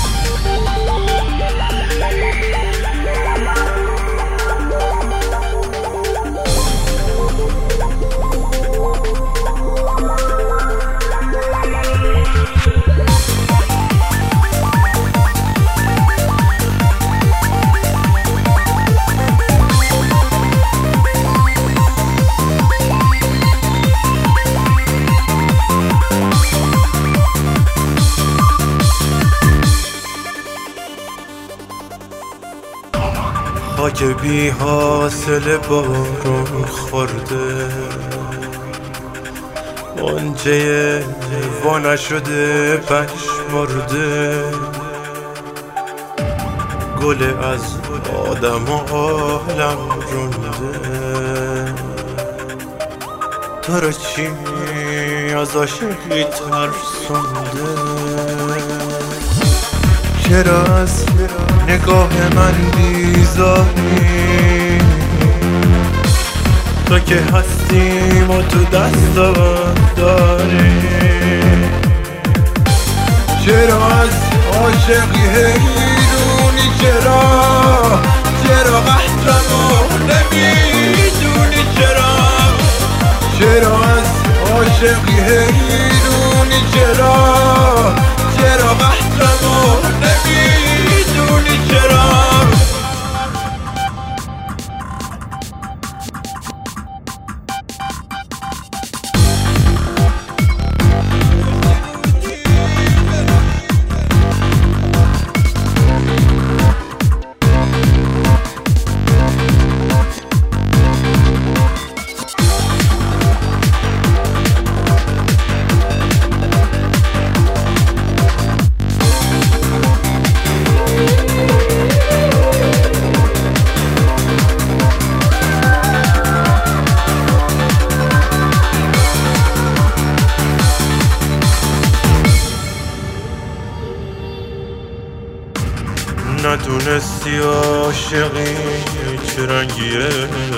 خاک بی حاصل بارون خورده، غنچه وا نشده پژمرده، گل از آدم و عالم رونده. تو رو چی از عاشقی ترسونده؟ چرا از نگاه من بیزاری؟ تو که هستیم و تو دستات داری. چرا از عاشقی حیرونی؟ چرا قهرمو نمیدونی؟ چرا از عاشقی حیرونی؟ چرا قهرمو نمیدونی؟ ندونستی عاشقی چه رنگیه،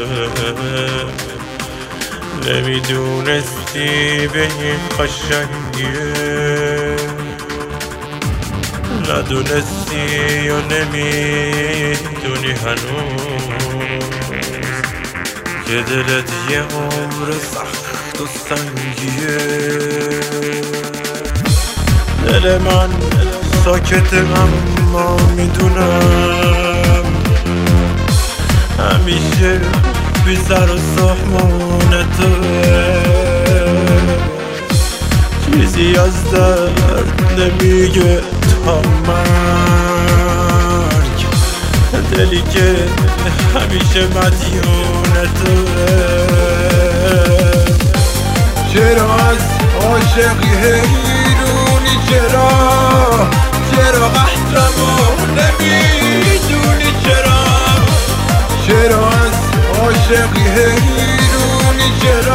نمیدونستی به این قشنگیه، ندونستی یا نمیدونی هنوز که دلت یه عمر سخت و سنگیه. دل من ساکته اما میدونم همیشه بی سر و سامان توه، چیزی از درد نمیگه تا مرگ، دلی که همیشه مدیون توه. چرا از عاشقی حیرونی؟ چرا قهرمو نمیدونی؟ چرا از عاشقی حیرونی؟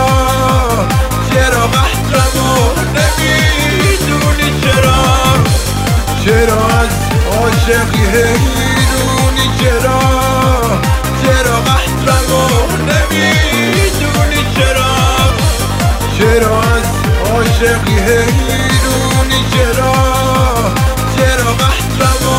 چرا قهرمو نمیدونی؟ چرا از عاشقی حیرونی؟ چرا قهرمو نمیدونی؟ چرا از عاشقی حیرونی؟ چرا قهرمو